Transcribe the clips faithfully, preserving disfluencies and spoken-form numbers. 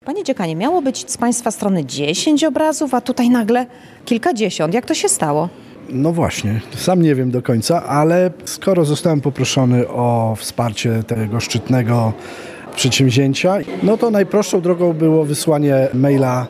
Panie dziekanie, miało być z Państwa strony dziesięć obrazów, a tutaj nagle kilkadziesiąt. Jak to się stało? No właśnie, sam nie wiem do końca, ale skoro zostałem poproszony o wsparcie tego szczytnego przedsięwzięcia, no to najprostszą drogą było wysłanie maila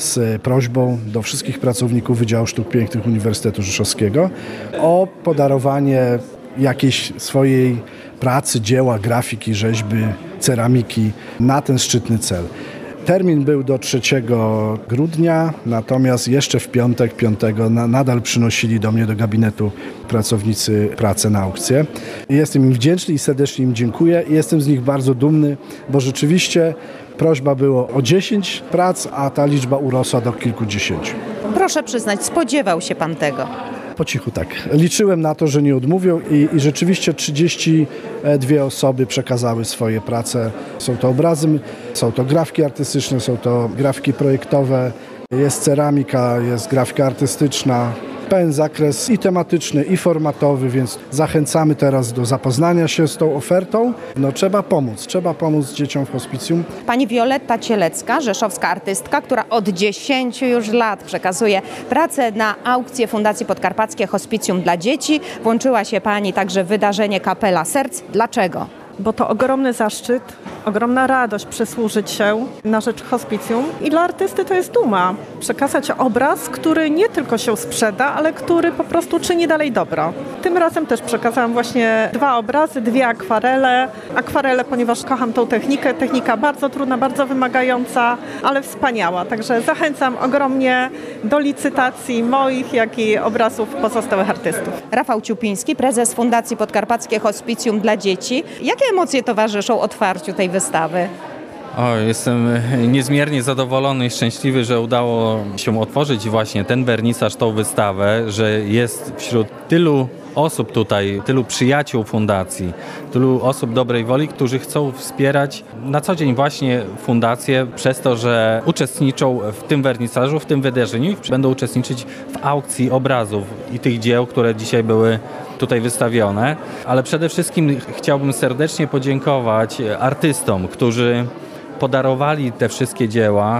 z prośbą do wszystkich pracowników Wydziału Sztuk Pięknych Uniwersytetu Rzeszowskiego o podarowanie jakiejś swojej pracy, dzieła, grafiki, rzeźby, ceramiki na ten szczytny cel. Termin był do trzeciego grudnia, natomiast jeszcze w piątek, piątego na, nadal przynosili do mnie do gabinetu pracownicy pracę na aukcję. Jestem im wdzięczny i serdecznie im dziękuję i jestem z nich bardzo dumny, bo rzeczywiście prośba było o dziesięć prac, a ta liczba urosła do kilkudziesięciu. Proszę przyznać, spodziewał się Pan tego? Po cichu tak. Liczyłem na to, że nie odmówią i, i rzeczywiście trzydzieści dwie osoby przekazały swoje prace. Są to obrazy, są to grafiki artystyczne, są to grafiki projektowe, jest ceramika, jest grafika artystyczna. Pełen zakres i tematyczny, i formatowy, więc zachęcamy teraz do zapoznania się z tą ofertą. No trzeba pomóc, trzeba pomóc dzieciom w hospicjum. Pani Wioletta Cielecka, rzeszowska artystka, która od dziesięciu już lat przekazuje pracę na aukcję Fundacji Podkarpackie Hospicjum dla Dzieci. Włączyła się Pani także w wydarzenie Kapela Serc. Dlaczego? Bo to ogromny zaszczyt, ogromna radość przysłużyć się na rzecz hospicjum i dla artysty to jest duma. Przekazać obraz, który nie tylko się sprzeda, ale który po prostu czyni dalej dobro. Tym razem też przekazałam właśnie dwa obrazy, dwie akwarele. Akwarele, ponieważ kocham tą technikę, technika bardzo trudna, bardzo wymagająca, ale wspaniała. Także zachęcam ogromnie do licytacji moich, jak i obrazów pozostałych artystów. Rafał Ciupiński, prezes Fundacji Podkarpackie Hospicjum dla Dzieci. Jakie emocje towarzyszą otwarciu tej wystawy? O, jestem niezmiernie zadowolony i szczęśliwy, że udało się otworzyć właśnie ten wernisaż, tą wystawę, że jest wśród tylu osób tutaj, tylu przyjaciół fundacji, tylu osób dobrej woli, którzy chcą wspierać na co dzień właśnie fundację przez to, że uczestniczą w tym wernisażu, w tym wydarzeniu i będą uczestniczyć w aukcji obrazów i tych dzieł, które dzisiaj były tutaj wystawione. Ale przede wszystkim chciałbym serdecznie podziękować artystom, którzy podarowali te wszystkie dzieła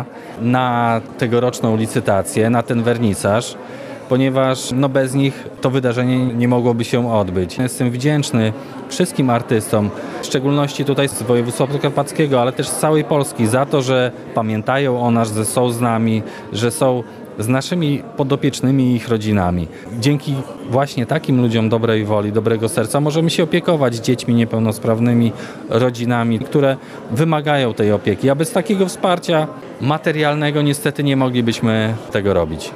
na tegoroczną licytację, na ten wernisaż, ponieważ no bez nich to wydarzenie nie mogłoby się odbyć. Jestem wdzięczny wszystkim artystom, w szczególności tutaj z województwa podkarpackiego, ale też z całej Polski za to, że pamiętają o nas, że są z nami, że są z naszymi podopiecznymi i ich rodzinami. Dzięki właśnie takim ludziom dobrej woli, dobrego serca możemy się opiekować dziećmi niepełnosprawnymi, rodzinami, które wymagają tej opieki. A bez takiego wsparcia materialnego niestety nie moglibyśmy tego robić.